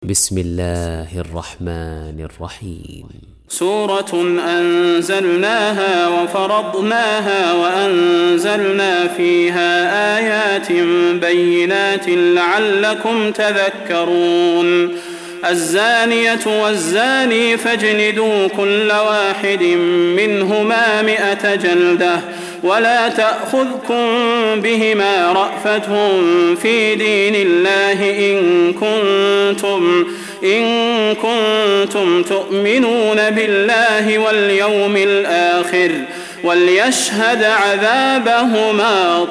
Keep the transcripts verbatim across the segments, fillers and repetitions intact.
بسم الله الرحمن الرحيم. سورة أنزلناها وفرضناها وأنزلنا فيها آيات بينات لعلكم تذكرون. الزانية والزاني فاجلدوا كل واحد منهما مئة جلدة ولا تأخذكم بهما رأفة في دين الله إن كنتم إن كنتم تؤمنون بالله واليوم الآخر وليشهد عذابهما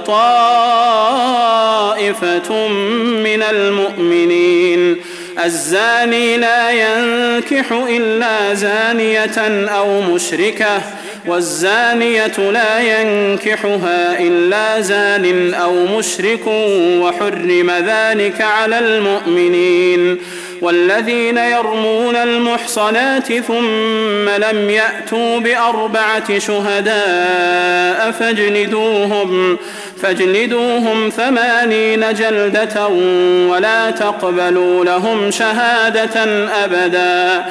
طائفة من المؤمنين. الزاني لا ينكح إلا زانية أو مشركة والزانية لا ينكحها إلا زان أو مشرك وحرم ذلك على المؤمنين. والذين يرمون المحصنات ثم لم يأتوا بأربعة شهداء فاجلدوهم فاجلدوهم ثمانين جلدة ولا تقبلوا لهم شهادة أبدا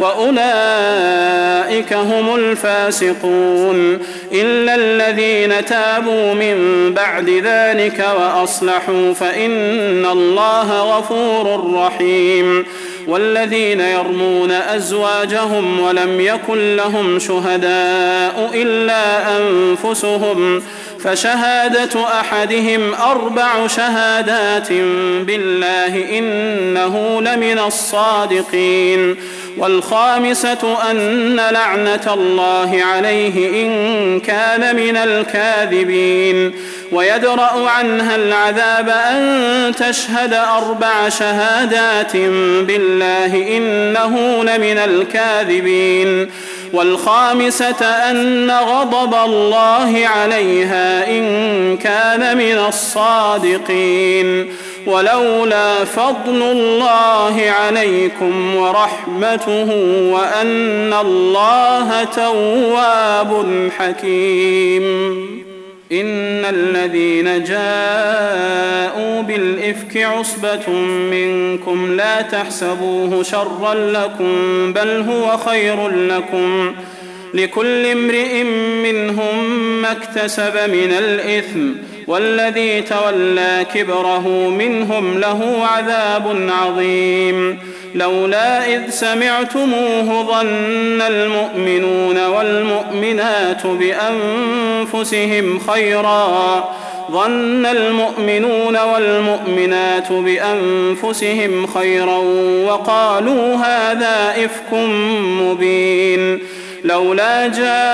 وأولئك هم الفاسقون إلا الذين تابوا من بعد ذلك وأصلحوا فإن الله غفور رحيم. والذين يرمون أزواجهم ولم يكن لهم شهداء إلا أنفسهم فشهادة أحدهم أربع شهادات بالله إنه لمن الصادقين. والخامسة أن لعنة الله عليه إن كان من الكاذبين. ويدرأ عنها العذاب أن تشهد أربع شهادات بالله إنه لمن الكاذبين. والخامسة أن غضب الله عليها إن كان من الصادقين. ولولا فضل الله عليكم ورحمته وأن الله تواب حكيم. إن الذين جاءوا بالإفك عصبة منكم لا تحسبوه شرا لكم بل هو خير لكم لكل امرئ منهم ما اكتسب من الإثم والذي تولى كبره منهم له عذاب عظيم. لولا إذ سمعتموه ظن المؤمنون والمؤمنات بأنفسهم خيرا ظن المؤمنون والمؤمنات بأنفسهم خيرا وقالوا هذا إفك مبين. لولا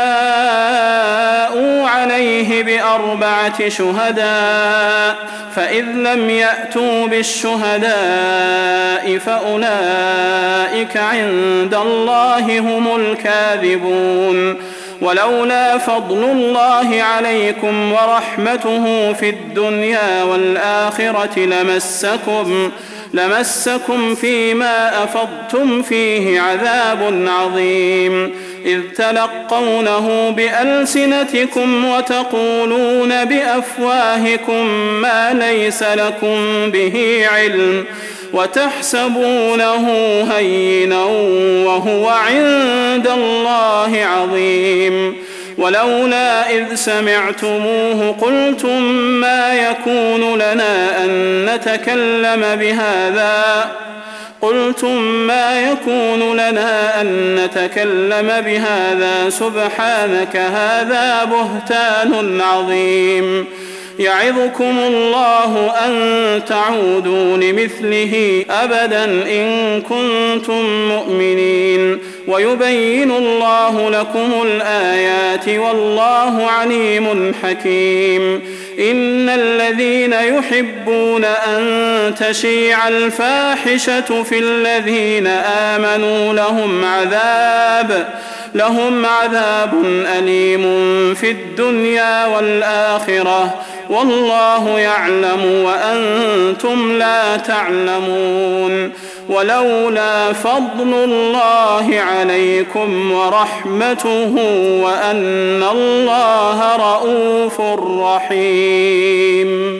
جاءوا عليه بأربعة شهداء فإذ لم يأتوا بالشهداء فأولئك عند الله هم الكاذبون. ولولا فضل الله عليكم ورحمته في الدنيا والآخرة لمسكم لمسكم فيما أفضتم فيه عذاب عظيم إذ تلقونه بألسنتكم وتقولون بأفواهكم ما ليس لكم به علم وتحسبونه هينا وهو عند الله عظيم. ولولا إذ سمعتموه قلتم ما يكون لنا أن نتكلم بهذا قلتم ما يكون لنا أن نتكلم بهذا سبحانك هذا بهتان عظيم. يعظكم الله أن تعودوا لمثله أبدا إن كنتم مؤمنين ويبين الله لكم الآيات والله عليم حكيم. إن الذين يحبون أن تشيع الفاحشة في الذين آمنوا لهم عذاب لهم عذاب أليم في الدنيا والآخرة والله يعلم وأنتم لا تعلمون. ولولا فضل الله عليكم ورحمته وأن الله رؤوف رحيم.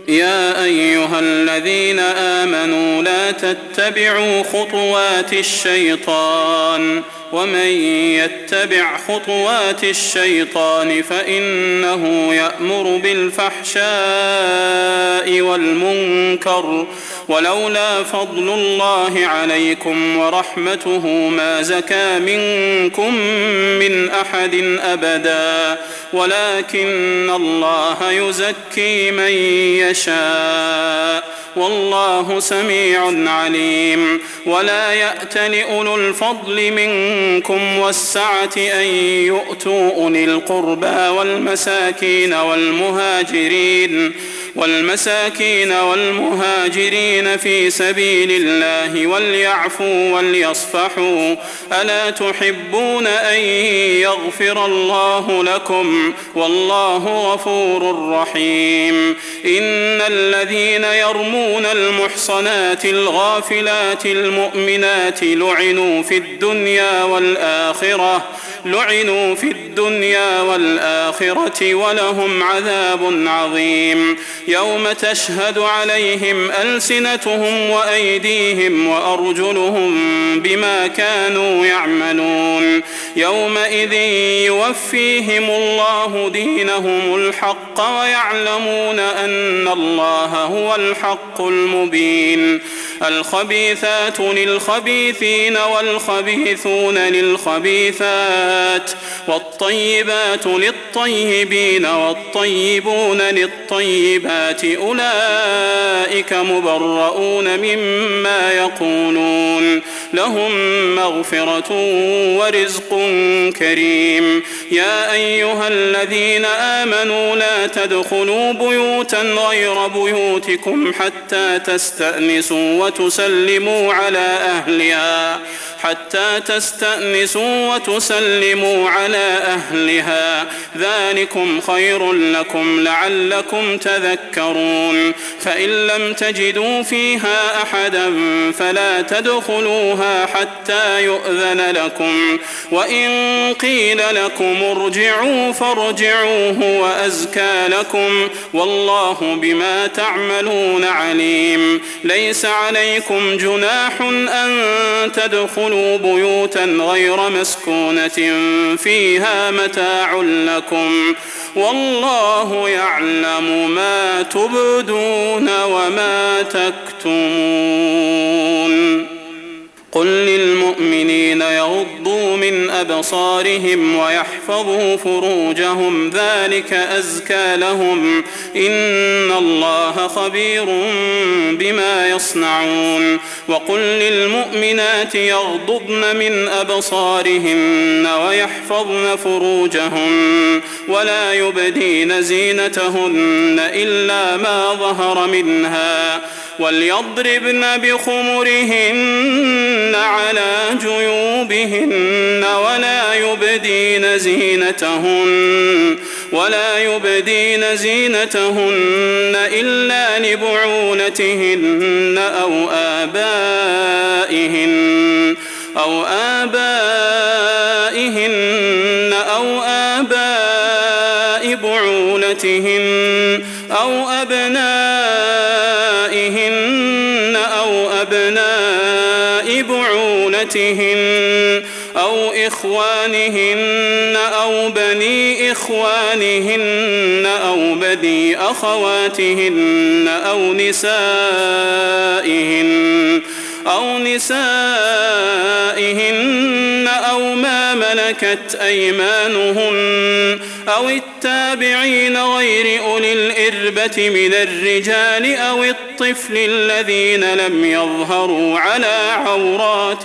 يا أيها الذين آمنوا لا تتبعوا خطوات الشيطان ومن يتبع خطوات الشيطان فإنه يأمر بالفحشاء والمنكر ولولا فضل الله عليكم ورحمته ما زكى منكم من أحد أبدا ولكن الله يزكي من يشاء والله سميع عليم. ولا يأتل أولو الفضل منكم والسعة أن يؤتوا أولي القربى والمساكين والمهاجرين والمساكين والمهاجرين في سبيل الله وليعفوا وليصفحوا ألا تحبون أن يغفر الله لكم والله غفور رحيم. إن الذين يرمون المحصنات الغافلات المؤمنات لعنوا في الدنيا والآخرة لعنوا في الدنيا والآخرة ولهم عذاب عظيم. يوم تشهد عليهم ألسنتهم وأيديهم وأرجلهم بما كانوا يعملون يومئذ يوفيهم الله دينهم الحق ويعلمون أن الله هو الحق المبين. الخبيثات للخبيثين والخبيثون للخبيثات والطيبات للطيبين والطيبون للطيبات أولئك مبرؤون مما يقولون لهم مغفرة ورزق كريم. يا أيها الذين آمنوا لا تدخلوا بيوتا غير بيوتكم حتى تستأنسوا وتسلموا على أهلها حتى تستأنسوا وتسلموا على أهلها ذلكم خير لكم لعلكم تذكرون. فإن لم تجدوا فيها أحدا فلا تدخلوها حتى يؤذن لكم وإن قيل لكم ارجعوا فارجعوا هو أزكى لكم والله بما تعملون عليم. ليس عليكم جناح أن تدخلوا بيوتا غير مسكونة فيها متاع لكم والله يعلم ما تبدون وما تكتمون. قل للمؤمنين يغضوا من أبصارهم ويحفظوا فروجهم ذلك أزكى لهم إن الله خبير بما يصنعون. وقل للمؤمنات يغضضن من أبصارهن ويحفظن فروجهن ولا يبدين زينتهن إلا ما ظهر منها وليضربن بخمرهن على جيوبهن ولا يبدين زينتهن ولا يبدين زينتهن إلا لبعولتهن أو آبائهن أو آبائهن أو آباء بعولتهن أو أبنائهن أو أبناء بعولتهن أو إخوانهن أو بني إخوانهن أو بني أخواتهن أو نسائهن أو نسائهن أو ما ملكت أيمانهن أو التابعين غير أولي الإربة من الرجال أو الطفل الذين لم يظهروا على عورات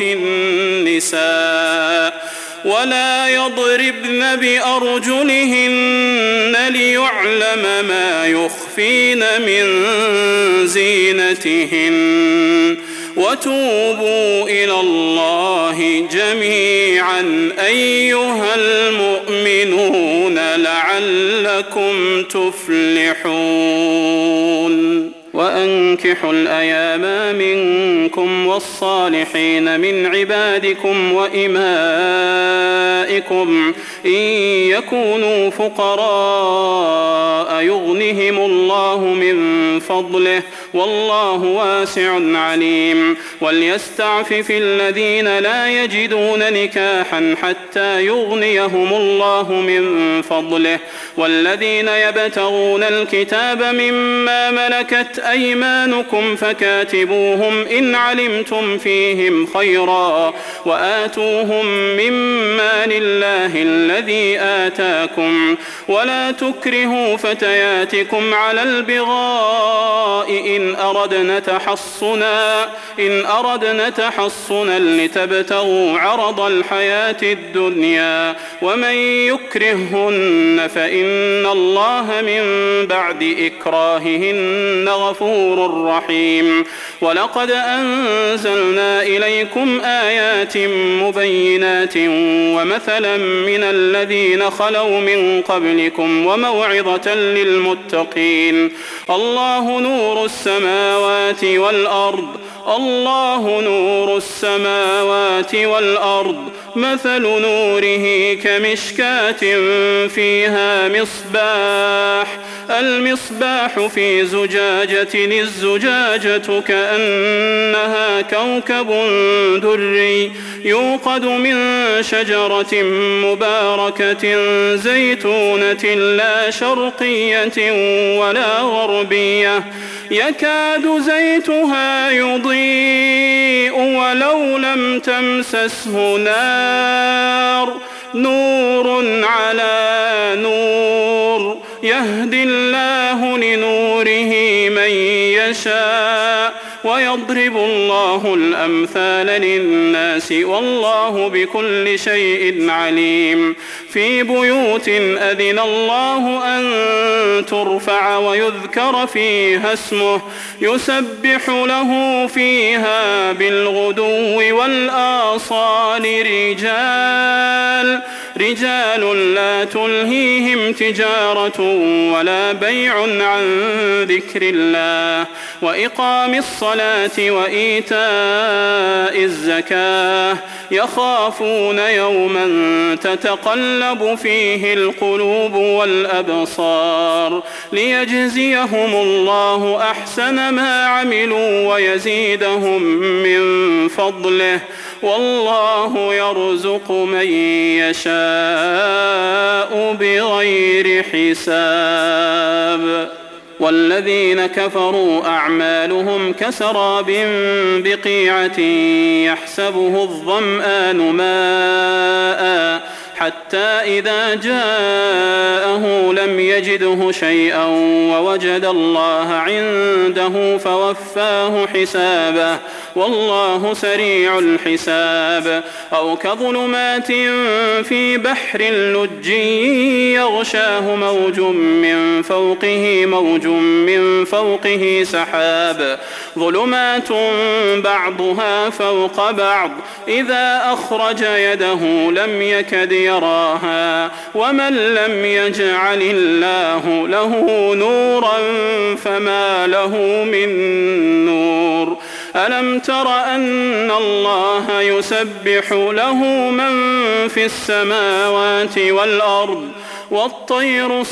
النساء ولا يضربن بأرجلهن ليعلم ما يخفين من زينتهن وتوبوا إلى الله جميعا أيها المؤمنون لعلكم تفلحون. وأنكحوا وأنكحوا الأيام منكم والصالحين من عبادكم وإمائكم إن يكونوا فقراء يغنهم الله من فضله والله واسع عليم. وليستعفف الذين لا يجدون نكاحا حتى يغنيهم الله من فضله والذين يبتغون الكتاب مما ملكت أيمانكم فكاتبوهم إن علمتم فيهم خيرا وآتوهم مما لله الذي آتاكم ولا تكرهوا فتياتكم على البغاء إن أردنا تحصنا إن أردنا تحصنا لتبتغوا عرض الحياة الدنيا ومن يكرههن فإن الله من بعد إكراههن غفور رحيم. ولقد أنزلنا إليكم آيات مبينات ومثلا من الذين خلوا من قبلكم وموعظة للمتقين. الله نور السماوات والأرض الله نور السماوات والأرض مثل نوره كمشكاة فيها مصباح المصباح في زجاجة الزجاجة كأنها كوكب دري يوقد من شجرة مباركة زيتونة لا شرقية ولا غربية يكاد زيتها يضيء ولو لم تمسسه نار نور على نور يهدي الله لنوره من يشاء ويضرب الله الأمثال للناس والله بكل شيء عليم. في بيوت أذن الله أن ترفع ويذكر فيها اسمه يسبح له فيها بالغدو والآصال رجال رجال لا تلهيهم تجارة ولا بيع عن ذكر الله وإقام الصلاة وإيتاء الزكاة يخافون يوما تتقلب فيه القلوب والأبصار ليجزيهم الله أحسن ما عملوا ويزيدهم من فضله والله يرزق من يشاء بغير حساب. والذين كفروا أعمالهم كسراب بقيعة يحسبه الظمآن ماء حتى إذا جاءه لم يجده شيئا ووجد الله عنده فوفاه حسابه والله سريع الحساب. أو كظلمات في بحر لج يغشاه موج من فوقه موج من فوقه سحاب ظلمات بعضها فوق بعض إذا أخرج يده لم يكد يراها ومن لم يجعل الله له نورا فما له من نور. ألم تر أن الله يسبح له من في السماوات والأرض والطير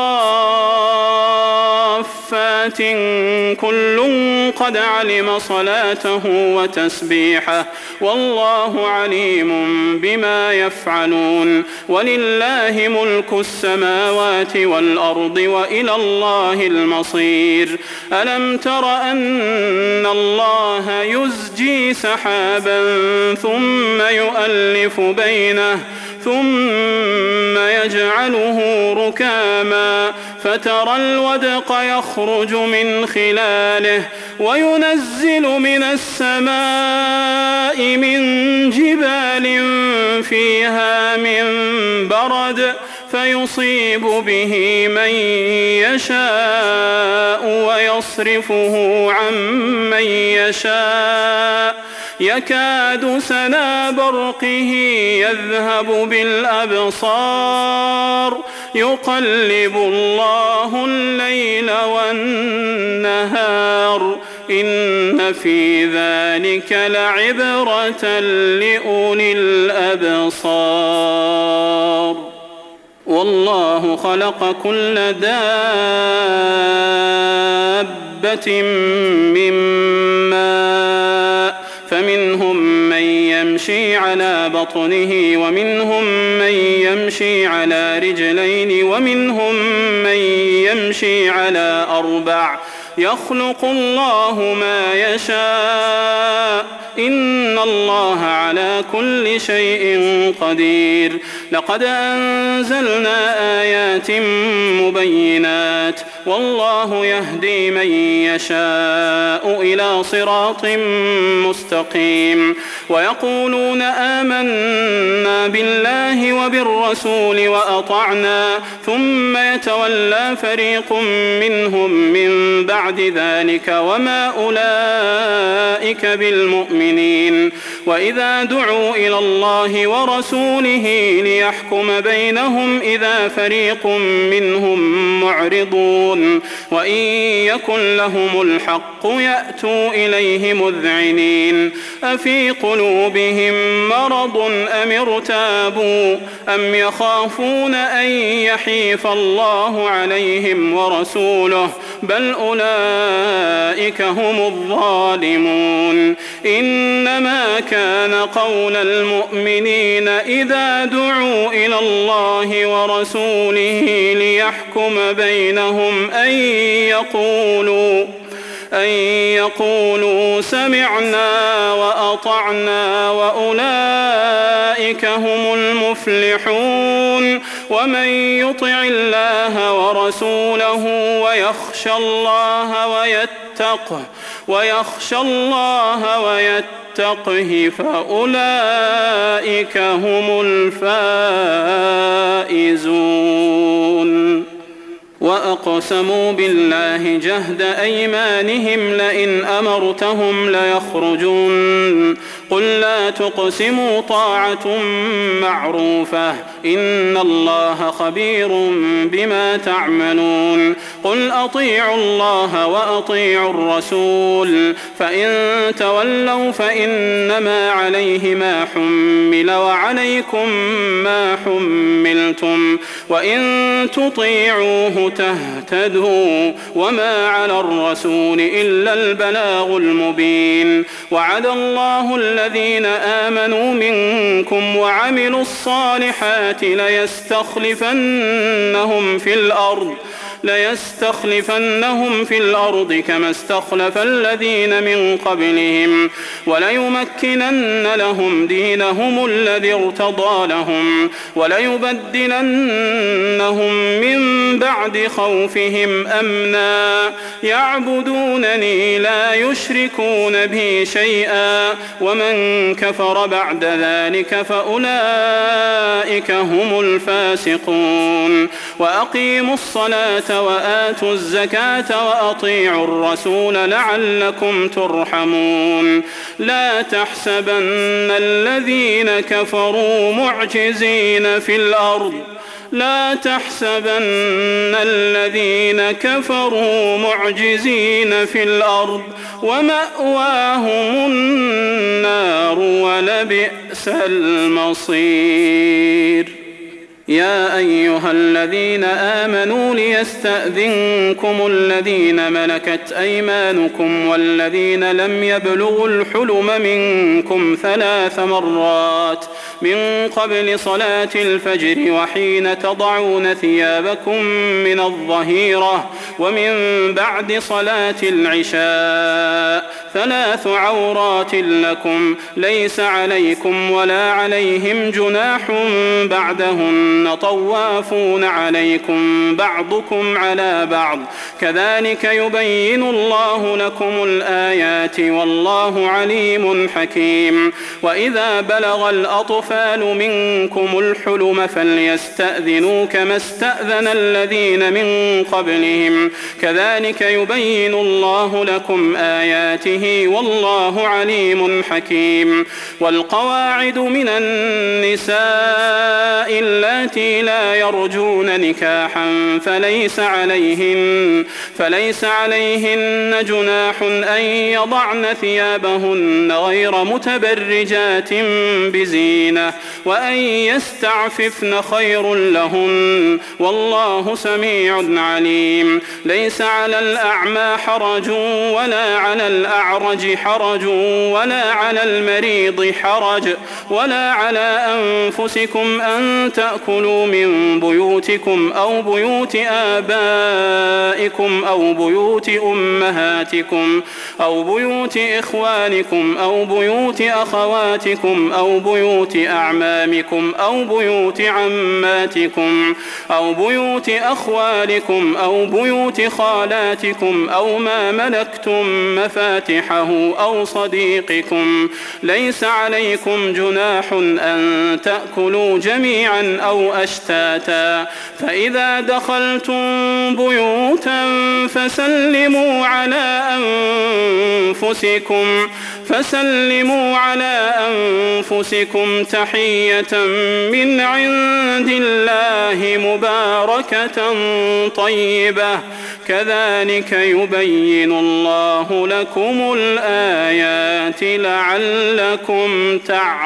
صافات كل قد علم صلاته وتسبيحه والله عليم بما يفعلون. ولله ملك السماوات والأرض وإلى الله المصير. ألم تر أن الله يزجي سحابا ثم يؤلف بينه ثم يجعله ركاما فترى الودق يخرج من خلاله وينزل من السماء من جبال فيها من برد فيصيب به من يشاء ويصرفه عن من يشاء يكاد سنا برقه يذهب بالأبصار يقلب الله الليل والنهار إن في ذلك لعبرة لأولي الأبصار. والله خلق كل دابة من ماء فمنهم من يمشي على بطنه ومنهم من يمشي على رجلين ومنهم من يمشي على أربع يخلق الله ما يشاء إن الله على كل شيء قدير. لقد أنزلنا آيات مبينات والله يهدي من يشاء إلى صراط مستقيم. ويقولون آمنا بالله وبالرسول وأطعنا ثم يتولى فريق منهم من بعد ذلك وما أولئك بالمؤمنين. وإذا دعوا إلى الله ورسوله ليحكم بينهم إذا فريق منهم معرضون وإن يكن لهم الحق يأتوا إليه مذعنين. أفي قلوبهم مرض أم ارتابوا أم يخافون أن يحيف الله عليهم ورسوله بل أولئك هم الظالمون. إنما كان قول المؤمنين إذا دعوا إلى الله ورسوله ليحكم بينهم أن يقولوا أن يقولوا سمعنا وأطعنا وأولئك هم المفلحون. ومن يطع الله ورسوله ويخشى الله ويتقه ويخشى الله ويتقه فأولئك هم الفائزون. وأقسموا بالله جهد أيمانهم لئن أمرتهم ليخرجون قل لا تقسموا طاعة معروفة إن الله خبير بما تعملون. قل أطيعوا الله وأطيعوا الرسول فإن تولوا فإنما عليه ما حمل وعليكم ما حملتم وإن تطيعوه تهتدوا وما على الرسول إلا البلاغ المبين. وعد الله الذين آمنوا منكم وعملوا الصالحات ليستخلفنهم في الأرض ليستخلفنهم في الأرض كما استخلف الذين من قبلهم وليمكنن لهم دينهم الذي ارتضى لهم وليبدلنهم من بعد خوفهم أمنا يعبدونني لا يشركون بي شيئا ومن كفر بعد ذلك فأولئك هم الفاسقون. وأقيموا الصلاة وآتوا الزكاة وأطيعوا الرسول لعلكم ترحمون. لا تحسبن الذين كفروا معجزين في الأرض لا تحسبن الذين كفروا معجزين في الأرض ومأواهم النار ولبئس المصير. يا أيها الذين آمنوا ليستأذنكم الذين ملكت أيمانكم والذين لم يبلغوا الحلم منكم ثلاث مرات من قبل صلاة الفجر وحين تضعون ثيابكم من الظهيرة ومن بعد صلاة العشاء ثلاث عورات لكم ليس عليكم ولا عليهم جناح بعدهن طوافون عليكم بعضكم على بعض كذلك يبين الله لكم الآيات والله عليم حكيم. وإذا بلغ الأطفال منكم الحلم فليستأذنوا كما استأذن الذين من قبلهم كذلك يبين الله لكم آياته والله عليم حكيم. والقواعد من النساء اللاتي واللاتي لا يرجون نكاحا فليس عليهن, فليس عليهن جناح أن يضعن ثيابهن غير متبرجات بزينة وأن يستعففن خير لهن والله سميع عليم. ليس على الأعمى حرج ولا على الأعرج حرج ولا على المريض حرج ولا على أنفسكم أن تأكلوا من بيوتكم أو بيوت آبائكم أو بيوت أمهاتكم أو بيوت إخوانكم أو بيوت أخواتكم أو بيوت أعمامكم أو بيوت عماتكم أو بيوت أخوالكم أو بيوت خالاتكم أو ما ملكتم مفاتحه أو صديقكم. ليس عليكم جناح أن تأكلوا جميعا أو أشتاتا فإذا دخلتم بيوتا فسلموا على أنفسكم فسلموا على أنفسكم تحية من عند الله مباركة طيبة كذلك يبين الله لكم الآيات لعلكم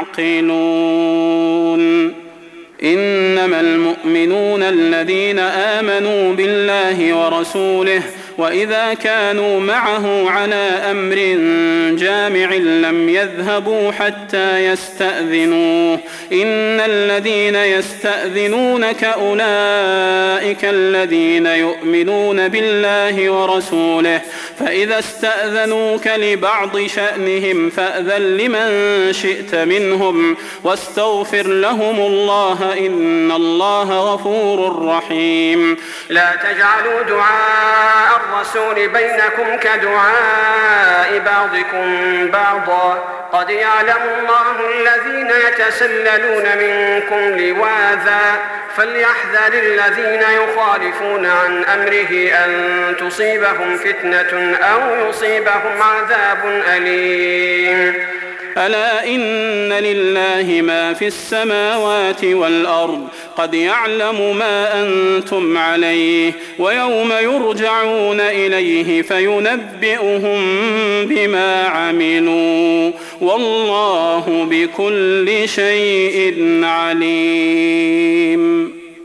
تعقلون. إنما المؤمنون الذين آمنوا بالله ورسوله وإذا كانوا معه على أمر جامع لم يذهبوا حتى يستأذنوه. إن الذين يستأذنونك أولئك الذين يؤمنون بالله ورسوله فإذا استأذنوك لبعض شأنهم فأذن لمن شئت منهم واستغفر لهم الله إن الله غفور رحيم. لا تجعلوا دعاء الرسول بينكم كدعاء بعضكم بعضا قد يعلم الله الذين يتسللون منكم لواذا فليحذر الذين يخالفون عن أمره أن تصيبهم فتنة أو يصيبهم عذاب أليم. ألا إن لله ما في السماوات والأرض قد يعلم ما أنتم عليه ويوم يرجعون إليه فينبئهم بما عملوا والله بكل شيء عليم.